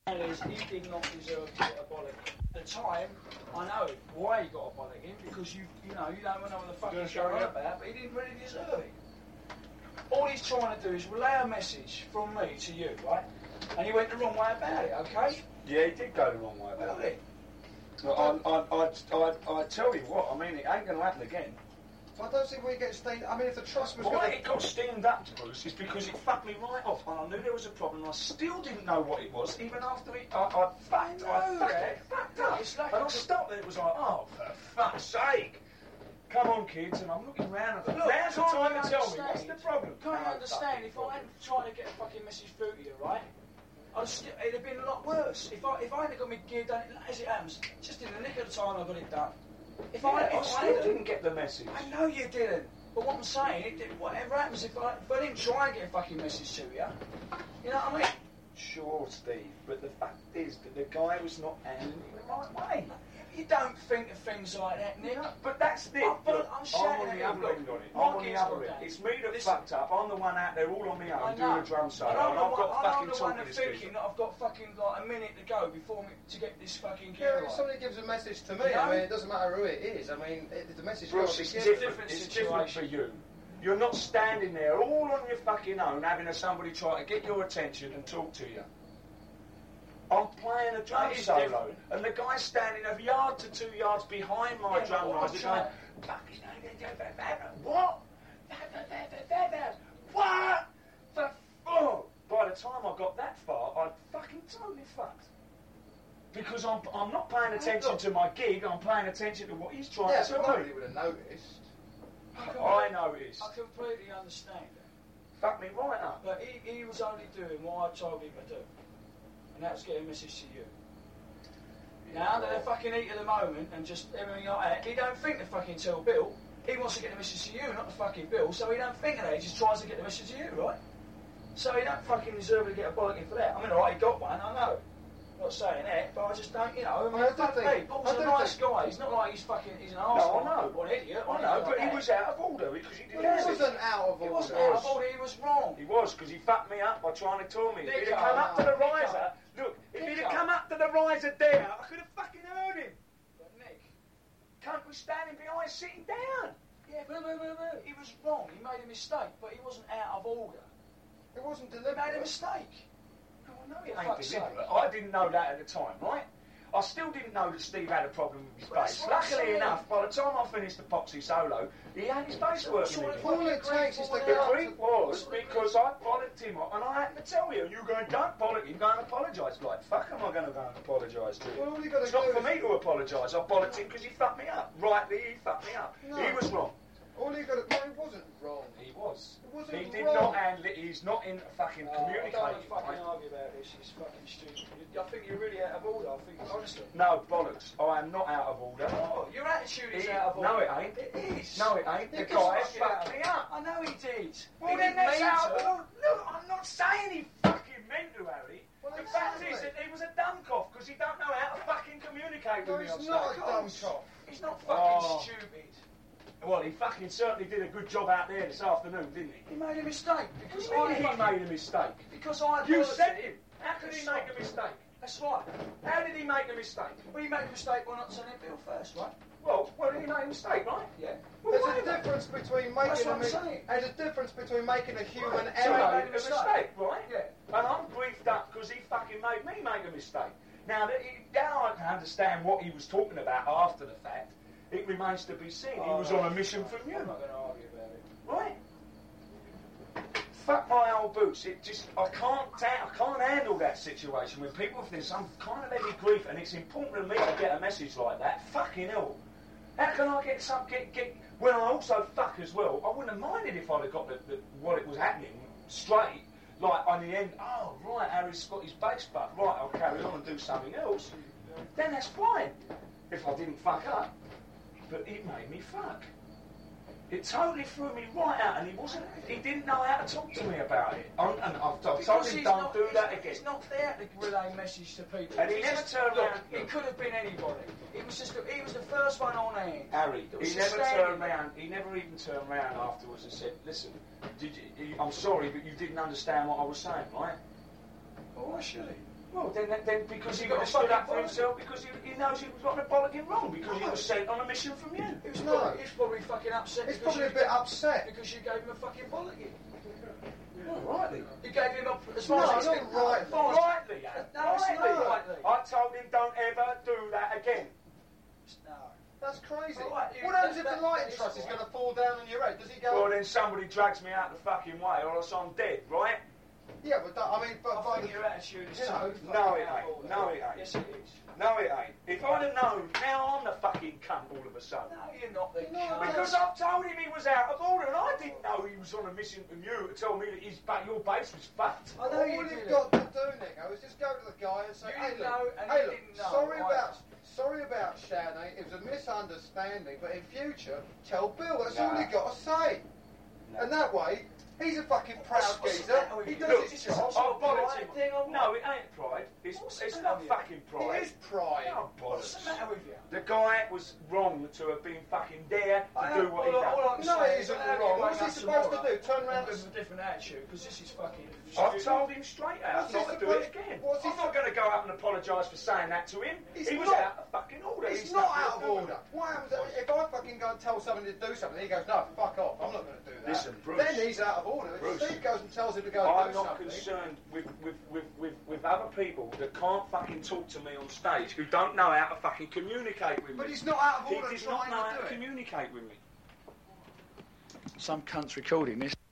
He did not deserve to get a bollocking. At the time, I know why he got a bollocking, because you know you don't know what the fuck he's going on about, but he didn't really deserve it. All he's trying to do is relay a message from me to you, right? And he went the wrong way about it, okay? Yeah, he did go the wrong way about it. Well, I tell you what, I mean, it ain't going to happen again. I don't see where you get steamed. I mean, if the trust was Why it got steamed up, Bruce, is because it fucked me right off, and I knew there was a problem, and I still didn't know what it was, even after I fucked up. It's like and I stopped and it was like, oh, for fuck's sake. Come on, kids, and I'm looking round at them. Now's the time to tell me, what's the problem? Can't you understand, if I hadn't tried to get a fucking message through to you, right? It'd have been a lot worse. If I hadn't got my gear done, as it happens, just in the nick of the time I got it done. I still didn't get the message. I know you didn't. But what I'm saying, whatever happens, if I didn't try and get a fucking message to you, you know what I mean? Sure, Steve, but the fact is that the guy was not handling it the right way. You don't think of things like that, Nick. No, but that's it. I'm shouting on the at other you. end on it. I'm on the other end. It's me that fucked up. I'm the one out there all on my own doing a drum solo, and I've got fucking talking to thinking that I've got fucking like a minute to go before me to get this fucking gear if right. somebody gives a message to me, I mean, it doesn't matter who it is. I mean, the message Bruce, goes it's different. It's different for you. You're not standing there all on your fucking own having somebody try to get your attention and talk to you. I'm playing a drum solo, and the guy's standing a yard to 2 yards behind my drum riser going, what? What? By the time I got that far, I'd fucking totally fucked. Because I'm not paying attention to my gig, I'm paying attention to what he's trying to tell me. Nobody would have noticed. I noticed. I completely understand that. Fuck me right up. But he was only doing what I told him to do. And that was getting a message to you. Now that they're fucking heat at the moment and just everything like that, he don't think to fucking tell Bill. He wants to get the message to you, not the fucking Bill, so he don't think of that, he just tries to get the message to you, right? So he don't fucking deserve to get a bollocking for that. I mean, alright, he got one, I know. I'm not saying that, but I just don't, you know, fuck me. Paul's a nice guy, he's not like he's an arsehole. No, I know. Or an idiot. I know, but he was out of order because he didn't. He wasn't out of order. He wasn't out of order, he was wrong. He was, because he fucked me up by trying to tell me. If he'd have come up to the riser, look, if he'd have come up to the riser there, I could have fucking heard him. But Nick, cunt was standing behind, sitting down. Yeah, but he was wrong, he made a mistake, but he wasn't out of order. It wasn't He deliberate. made a mistake. No, I know it ain't deliberate. I didn't know that at the time, right? I still didn't know that Steve had a problem with his bass. Luckily enough, by the time I finished the Poxy solo, he had his bass working again. All it takes is to The get up grief was because I bollocked him up, and I had to tell you, you're going, don't bollock him, go and apologise. Like, fuck am I going to go and apologise to you? Well, all you got to It's do not for is... me to apologise. I bollocked him because he fucked me up. Rightly, he fucked me up. No. He was wrong. All you got to... No, he wasn't wrong. He was. It wasn't He did wrong. not handle it. He's not in fucking I don't communicating. want to fucking argue about this, it's fucking stupid. I think you're really out of order, I think, honestly. No, bollocks. I am not out of order. Oh, your attitude is out of order. No, it ain't. It is. No, it ain't. The Because guy fuck it fucked out. me up. I know he did. Well, He then didn't that's mean out of to. order. Look, I'm not saying he fucking meant to, Harry. Well, The fact is exactly. that he was a dumb cough because he don't know how to fucking communicate No, with me on he's not a stage. dumb chop. He's not fucking Oh. stupid. Well, he fucking certainly did a good job out there this afternoon, didn't he? He made a mistake. What Because do you mean he fucking- made a mistake? Because I... You bollocked sent him. him. How could he make a mistake? That's right. How did he make a mistake? Well, you made a mistake by not telling Bill first, right? Well, he made a mistake, right? Yeah. Well, There's a whatever. difference between That's making what I'm saying. There's a difference between making a human So error. he made a mistake, right? Yeah. And I'm briefed up because he fucking made me make a mistake. Now I can understand what he was talking about after the fact. It remains to be seen. He was on a mission from you, I'm not going to argue about it. right? Fuck my old boots. I can't handle that situation when people have some kind of heavy grief, and it's important to me to get a message like that. Fucking hell. How can I get when I also fuck as well? I wouldn't have minded if I'd have got what it was happening straight. Like on the end, oh right, Harry's got his bass butt. Right, I'll carry on and do something else. Then that's fine. If I didn't fuck up, but it made me fuck. It totally threw me right out, and he didn't know how to talk to me about it. And I've told him, don't do that again. It's not there to relay a message to people. And he never turned around. It could have been anybody. He was the first one on hand. Harry, It was he just never standing turned there. around. He never even turned around afterwards and said, "Listen, I'm sorry, but you didn't understand what I was saying, right?" Well, why should he? Well, then because he got got a stood fucking up for bollocking. himself, because he knows he was got a bollocking wrong, because he was sent on a mission from you. He was No. probably fucking upset. He's because probably a you- bit upset. because you gave him a fucking bollocking. Well, rightly. You gave him a as No, far as not it's rightly. Rightly, Anne. No, it's not rightly. I told him don't ever do that again. No. That's crazy. Right, you- What happens if that- the lighting that truss is is right. going to fall down on your head? Does he go? Well, then somebody drags me out the fucking way, or else I'm dead, right? Yeah, but I mean, but I think your attitude is You know, so no, fucking it out of ain't. order. No, it ain't. Yes, it is. No, it ain't. If I'd have known, now I'm the fucking cunt all of a sudden. No, you're not the No, cunt. Because I've told him he was out of order, and I didn't know he was on a mission from you to tell me that your base was fucked. I know all you you've did got to do, Nico, is just go to the guy and say, You "Hey, didn't look, know, and hey, he look, didn't know, sorry about Shannon. It was a misunderstanding, but in future, tell Bill." That's all Nah. you got to say. No. And that way, he's a fucking proud What's the geezer. matter with He you? does Look, his this is job. some Oh, bollocks bollocks. thing on No, it ain't pride. It's What's the not matter with you? fucking It pride. is pride. No, What's the bollocks. matter with you? The guy was wrong to have been fucking there to do what he done. all I'm No, saying he is isn't that wrong. you What's he wake up supposed to tomorrow do? Turn around with and... a different attitude, because this is fucking... I've stupid. told him straight out What's he not to do supposed- it again. what's he I'm not going to go up and apologise for saying that to him. It's He was not- out of fucking order. It's He's not nothing out to of do with order. it. What happens if I fucking go and tell somebody to do something, he goes, "No, fuck off, I'm not going to do that." Listen, Bruce. Then he's out of order. If Bruce. Steve goes and tells him to go and I'm do not something... concerned with other people that can't fucking talk to me on stage, who don't know how to fucking communicate with me. But he's not out of He order does not trying know how to to do it. communicate with me. Some cunt's recording this.